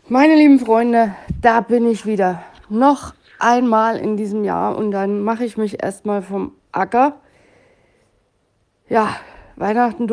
Meine lieben Freunde, da bin ich wieder. Noch einmal in diesem Jahr und dann mache ich mich erstmal vom Acker. Ja, Weihnachten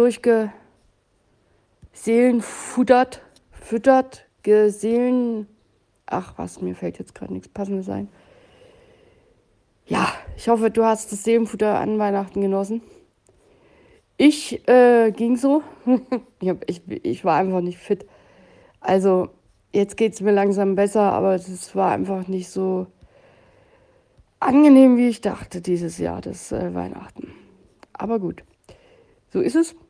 füttert, geseelen. Ach was, mir fällt jetzt gerade nichts Passendes ein. Ja, ich hoffe, du hast das Seelenfutter an Weihnachten genossen. Ich ging so. Ich war einfach nicht fit. Also, jetzt geht es mir langsam besser, aber es war einfach nicht so angenehm, wie ich dachte, dieses Jahr, das Weihnachten. Aber gut, so ist es.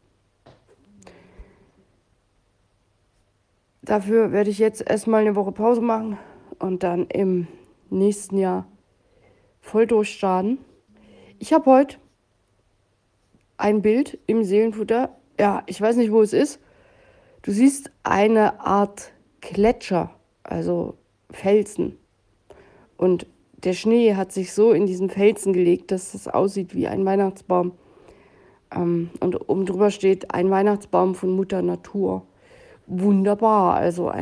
Dafür werde ich jetzt erstmal eine Woche Pause machen und dann im nächsten Jahr voll durchstarten. Ich habe heute ein Bild im Seelenfutter. Ja, ich weiß nicht, wo es ist. Du siehst eine Art Gletscher, also Felsen. Und der Schnee hat sich so in diesen Felsen gelegt, dass es aussieht wie ein Weihnachtsbaum. Und oben drüber steht ein Weihnachtsbaum von Mutter Natur. Wunderbar.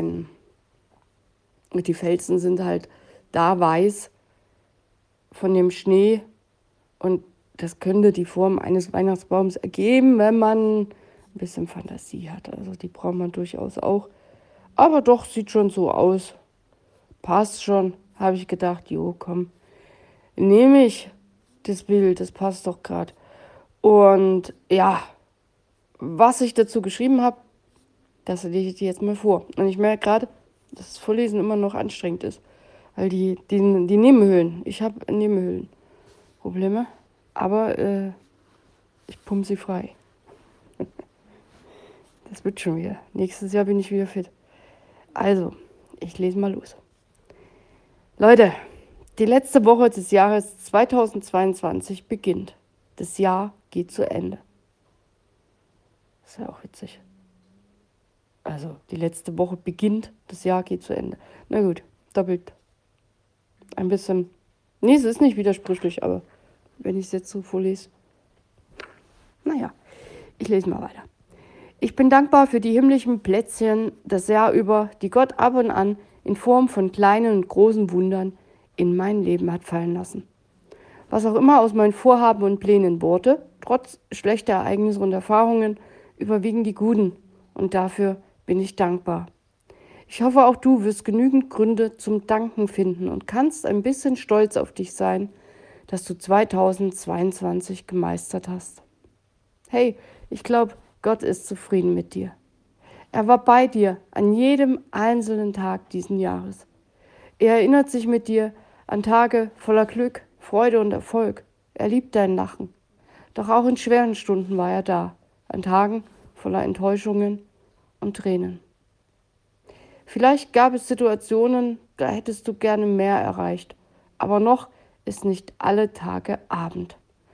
Die Felsen sind halt da weiß von dem Schnee und das könnte die Form eines Weihnachtsbaums ergeben, wenn man ein bisschen Fantasie hat. Also die braucht man durchaus auch. Aber doch, sieht schon so aus. Passt schon, habe ich gedacht. Jo, komm, nehme ich das Bild, das passt doch gerade. Und ja, was ich dazu geschrieben habe, das lese ich dir jetzt mal vor. Und ich merke gerade, dass das Vorlesen immer noch anstrengend ist. Weil die Nebenhöhlen, ich habe Nebenhöhlenprobleme, aber ich pumpe sie frei. Das wird schon wieder. Nächstes Jahr bin ich wieder fit. Also, ich lese mal los. Leute, die letzte Woche des Jahres 2022 beginnt. Das Jahr geht zu Ende. Das ist ja auch witzig. Also, die letzte Woche beginnt, das Jahr geht zu Ende. Na gut, doppelt. Ein bisschen. Nee, es ist nicht widersprüchlich, aber wenn ich es jetzt so vorlese. Naja, ich lese mal weiter. Ich bin dankbar für die himmlischen Plätzchen das Jahr über, die Gott ab und an in Form von kleinen und großen Wundern in mein Leben hat fallen lassen. Was auch immer aus meinen Vorhaben und Plänen wurde, trotz schlechter Ereignisse und Erfahrungen, überwiegen die guten und dafür bin ich dankbar. Ich hoffe, auch du wirst genügend Gründe zum Danken finden und kannst ein bisschen stolz auf dich sein, dass du 2022 gemeistert hast. Hey, ich glaube, Gott ist zufrieden mit dir. Er war bei dir an jedem einzelnen Tag diesen Jahres. Er erinnert sich mit dir an Tage voller Glück, Freude und Erfolg. Er liebt dein Lachen. Doch auch in schweren Stunden war er da, an Tagen voller Enttäuschungen und Tränen. Vielleicht gab es Situationen, da hättest du gerne mehr erreicht. Aber noch ist nicht alle Tage Abend.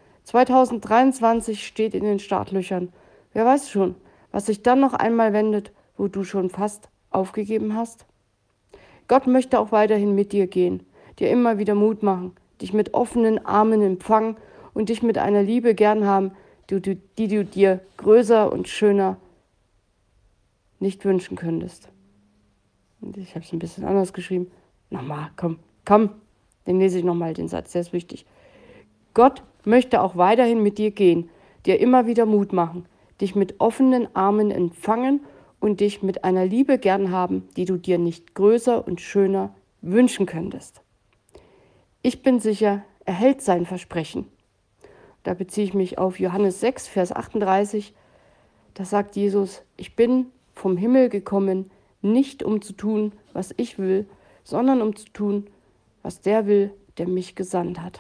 2023 steht in den Startlöchern. Wer weiß schon, was sich dann noch einmal wendet, wo du schon fast aufgegeben hast? Gott möchte auch weiterhin mit dir gehen, dir immer wieder Mut machen, dich mit offenen Armen empfangen und dich mit einer Liebe gern haben, die du dir größer und schöner nicht wünschen könntest. Und ich habe es ein bisschen anders geschrieben. Nochmal, komm, den lese ich nochmal, den Satz, der ist wichtig. Gott möchte auch weiterhin mit dir gehen, dir immer wieder Mut machen, dich mit offenen Armen empfangen und dich mit einer Liebe gern haben, die du dir nicht größer und schöner wünschen könntest. Ich bin sicher, er hält sein Versprechen. Da beziehe ich mich auf Johannes 6, Vers 38. Da sagt Jesus, ich bin vom Himmel gekommen, nicht um zu tun, was ich will, sondern um zu tun, was der will, der mich gesandt hat.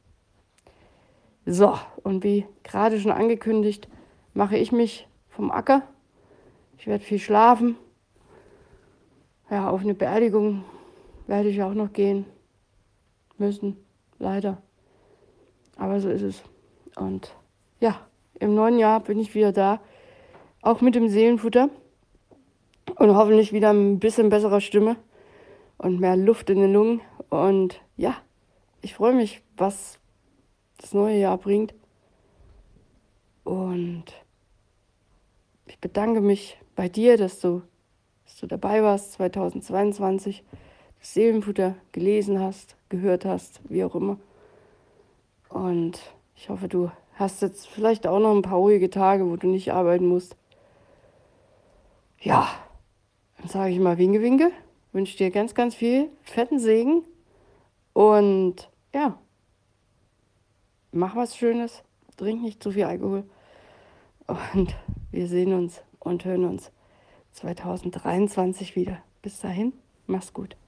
So, und wie gerade schon angekündigt, mache ich mich vom Acker. Ich werde viel schlafen. Ja, auf eine Beerdigung werde ich auch noch gehen müssen, leider. Aber so ist es. Und ja, im neuen Jahr bin ich wieder da, auch mit dem Seelenfutter und hoffentlich wieder ein bisschen besserer Stimme und mehr Luft in den Lungen. Und ja, ich freue mich, was das neue Jahr bringt. Und ich bedanke mich bei dir, dass du dass du dabei warst 2022, das Seelenfutter gelesen hast, gehört hast, wie auch immer. Und ich hoffe, du hast jetzt vielleicht auch noch ein paar ruhige Tage, wo du nicht arbeiten musst. Ja, dann sage ich mal Winke, Winke. Wünsche dir ganz, ganz viel fetten Segen. Und ja, mach was Schönes. Trink nicht zu viel Alkohol. Und wir sehen uns und hören uns 2023 wieder. Bis dahin, mach's gut.